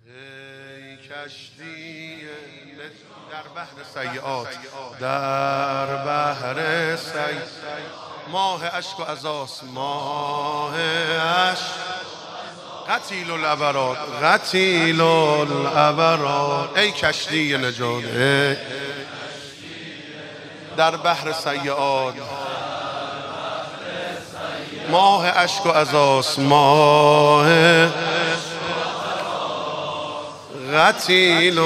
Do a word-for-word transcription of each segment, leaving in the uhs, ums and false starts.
ای کشتی در بحر سیئات، در بحر سیئات، ماه اشک و عزاس، ماه اشک، قتیل الابرار، قتیل الابرار. ای کشتی نجات در بحر سیئات، ماه اشک و عزاس، ماه قتیل.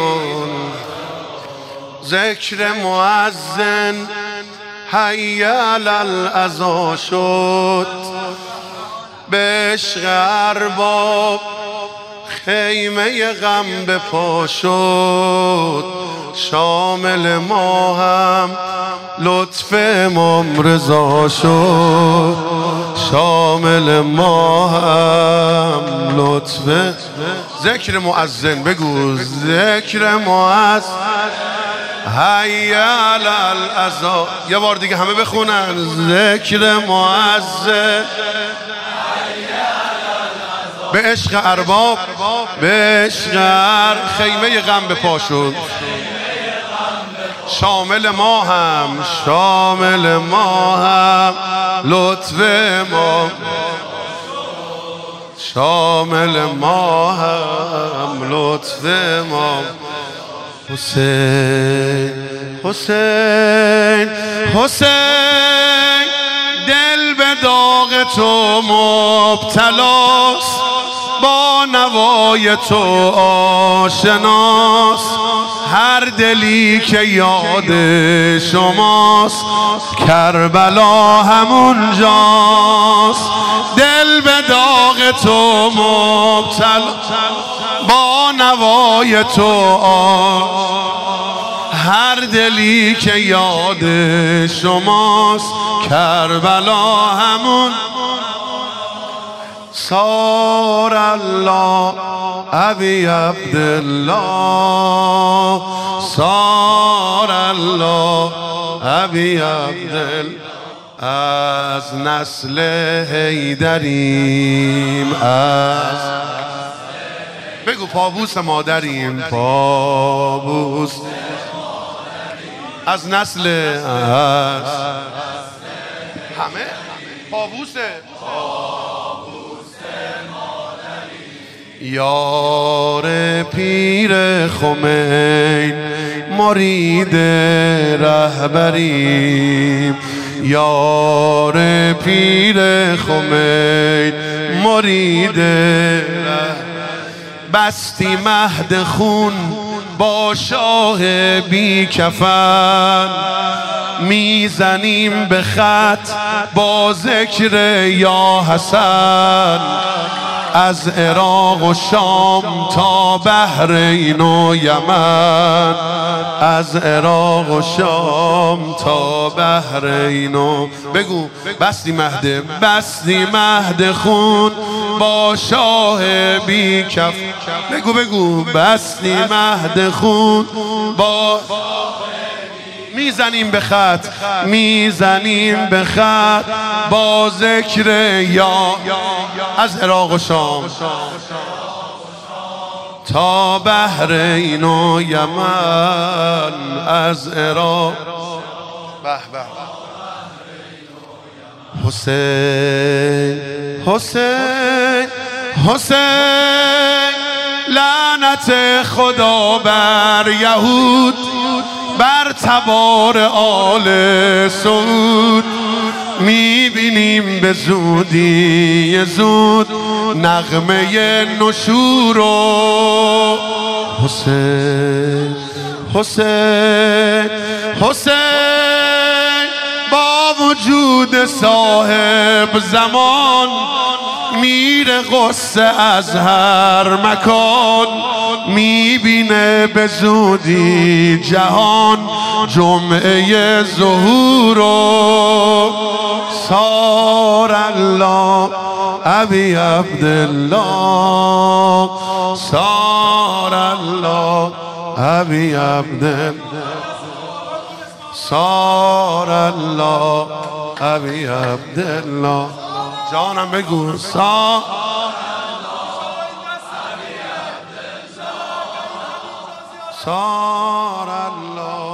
ذکر مؤذن حی علی العزا شد، به عشق ارباب خیمه غم به پا شد. شامل ما هم لطف امام رضا شد، شامل ما هم لطف. ذکر مؤذن بگو، ذکر مؤذن حی علی العزا. یه بار دیگه همه بخونن، ذکر مؤذن به عشق ارباب، به عشق خیمه غم به پا شد. شامل ما هم، شامل ما هم لطف ما، شامل ما هم لطف ما. حسین حسین حسین، دل به داغ تو مبتلاست، با نوای تو آشناست. هر دلی که یاد شماست، کربلا همون جاست. دل به داغ تو مبتلا، با نوای تو آشناست. هر دلی که یاد شماست، کربلا همون. صار الله ابی عبدالله، صار الله ابی عبدالله. از نسل حیدریم، از بگو پابوس مادریم، پابوس از نسل، از همه پابوسه. یار پیر خمین مرید رهبریم، یار پیر خمین مرید رهبریم. بستی مهد خون با شاه بی کفن، میزنیم به خط با ذکر یا حسن. از عراق و شام تا بحرین و یمن، از عراق و شام تا بحرین و بگو بستی مهد، بستی مهد خون با شاه بی کف. بگو بگو بستی مهد خون با، میزنیم به خط، میزنیم به خط با ذکر یا. از عراق و شام تا بحرین و یمن، از عراق. به به حسین حسین حسین، لعنت خدا بر یهود، بر تبار آل سعود. میبینیم به زودی زود نغمه نشور و حسین حسین حسین. با وجود صاحب زمان، میر غصه از هر مکان. میبینه به زودی جهان جمعه ظهور و صار الله ابی عبدالله، صار الله ابی عبدالله، صار الله ابی عبدالله. جانم بگو صار ستار الله